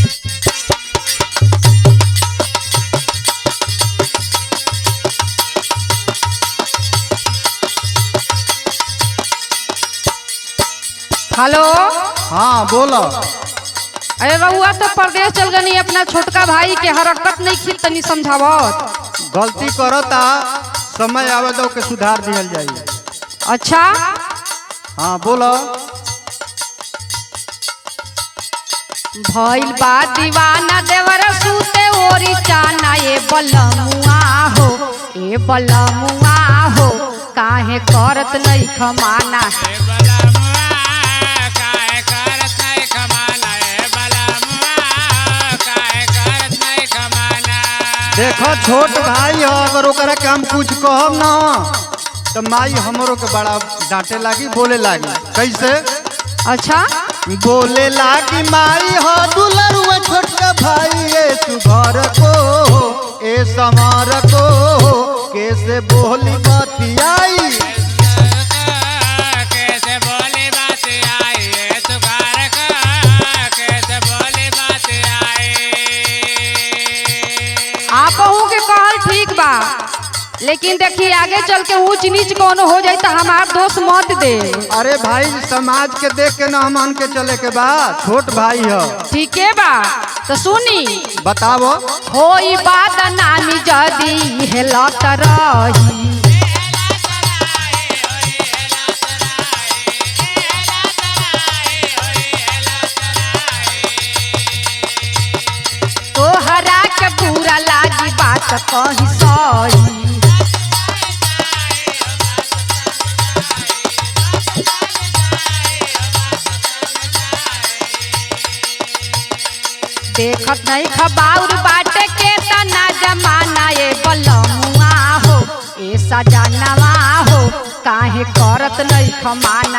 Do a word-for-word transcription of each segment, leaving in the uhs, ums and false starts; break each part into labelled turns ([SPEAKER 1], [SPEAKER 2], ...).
[SPEAKER 1] Hello.
[SPEAKER 2] हाँ बोलो।
[SPEAKER 1] अरे रहुआ तो परदेश चल गनी, अपना छोटका भाई के हरकत नहीं खी तनी समझावत।
[SPEAKER 2] गलती करता समय आवे दो के सुधार दिहल जाई।
[SPEAKER 1] अच्छा
[SPEAKER 2] हाँ बोलो।
[SPEAKER 1] भइल बा दीवाना देवर सूते ओरी चाना, ए बलमुआ हो ए बलमुआ हो काहे करत नहीं खमाना।
[SPEAKER 2] देखो छोट भाई हो, अगर ओकरा के हम कुछ कहब ना तो माई हमरो के बड़ा डांटे लागी, बोले लागी। कैसे?
[SPEAKER 1] अच्छा
[SPEAKER 2] बोले लागी माई हो दुलरुआ छोटका भाई, ए सुघर को ए समार को कैसे बोली बतियाई।
[SPEAKER 3] कैसे बोली बतियाई सुघर को कैसे बोली बतियाई।
[SPEAKER 1] आपहू के कहल ठीक बा, लेकिन देखिए आगे चल के ऊंच नीच कोनो हो जाए तो हमार दोस्त मत दे।
[SPEAKER 2] अरे भाई समाज के देख के ना हम के चले के बा, छोट भाई हो।
[SPEAKER 1] ठीक है बा तो सुनी
[SPEAKER 2] बताओ।
[SPEAKER 1] होई बात नानी जदी हेलत रही, तोहरा के बुरा लागी बात कही सही। देखत नहीं खबाउर बाटे के तना जमाना, ए बलमुआ हो ए सजनवा हो काहे करत नहीं खमाना।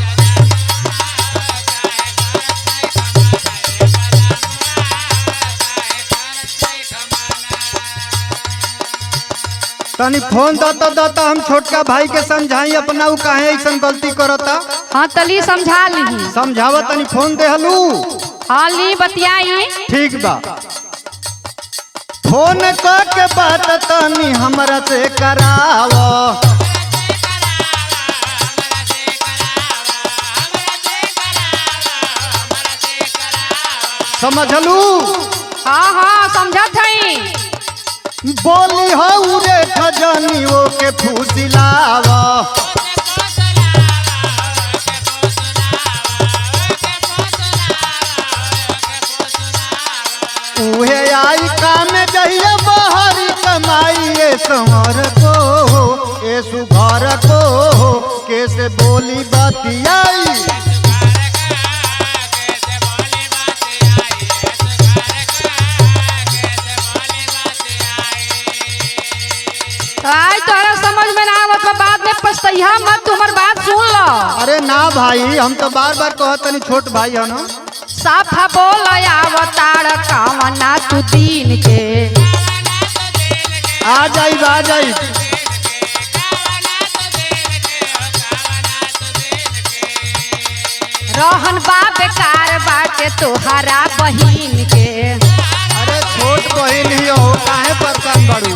[SPEAKER 2] तनी फोन दता दता हम छोटका भाई के समझाई अपना, उ काहे ऐसन गलती करता।
[SPEAKER 1] हाँ तली समझा ली।
[SPEAKER 2] समझावा तनी फोन दे हलू।
[SPEAKER 1] हाँ ली बतियाई।
[SPEAKER 2] ठीक बा। फोन कर के बात तनी हमरा से करावो। समझलू?
[SPEAKER 1] हाँ हाँ समझत हई।
[SPEAKER 2] बोली हो रे खजानी वो के फूसिलावा। उहे आई काम जहिया बाहरी कमाई, ए संवर को ए सुघर को कैसे बोली बतियाई।
[SPEAKER 1] आई तोहरा समझ में ना आवत बा, बाद में पछतैहा मत, तुम्हार बात सुन लो।
[SPEAKER 2] अरे ना भाई, हम तो बार बार कहत तनी छोट भाई हो ना।
[SPEAKER 1] साफा बोल आवतार कामना तू दीन के,
[SPEAKER 2] आ जाई आ जाई।
[SPEAKER 1] रहन बा बेकार बाटे तोहरा बहिन के।
[SPEAKER 2] अरे छोट बहिन ही हो, काहे परेशान बाड़ू।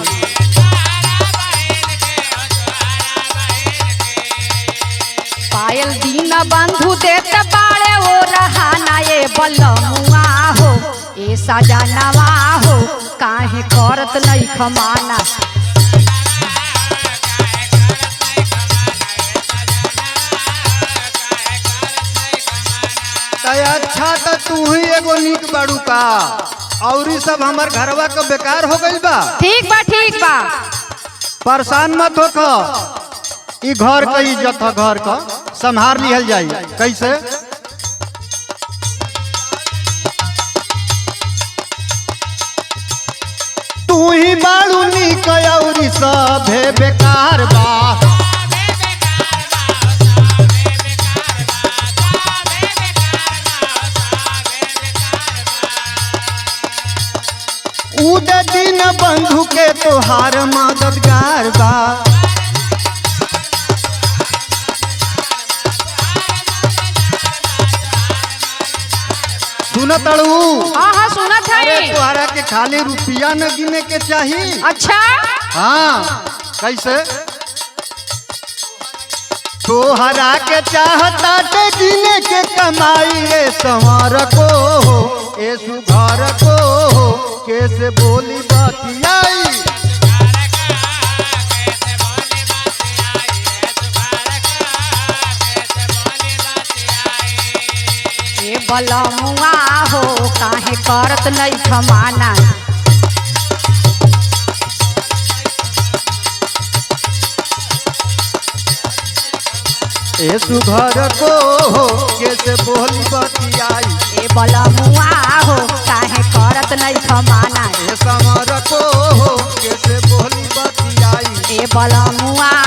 [SPEAKER 1] पायल दीन बंधु देते बाड़े ओ रहाना, ए बलमुआ हो ए सजनवा हो काहे करत नहीं खमाना।
[SPEAKER 2] अच्छा तो तू ही एगो नीक बाड़ू का, और ई सब हमार घरवा का बेकार हो गइल बा।
[SPEAKER 1] ठीक बा ठीक बा।
[SPEAKER 2] परेशान मत होखो, ई घर का इज्जत है, घर का संभार लिहल जाई। कैसे? तू ही बाड़ू नीक और ई सभे बेकार बा। उद दिन बंधु के तोहार मददगार बा। सुन तड़ू?
[SPEAKER 1] हाँ हाँ
[SPEAKER 2] खाली रुपया न गिने के चाहिए।
[SPEAKER 1] अच्छा
[SPEAKER 2] हाँ कैसे तोहरा के चाहता ते गिने के कमाई ए संवर को ए सुघर को कैसे बोली बतियाई
[SPEAKER 1] ए बलमुआ हो काहे करत नहीं खमाना
[SPEAKER 2] ए सुघर को कैसे बोली बतियाई
[SPEAKER 1] ए बलमुआ हो काहे करत नहीं खमाना
[SPEAKER 2] ए संवर को कैसे बोली बतियाई
[SPEAKER 1] ए बलमुआ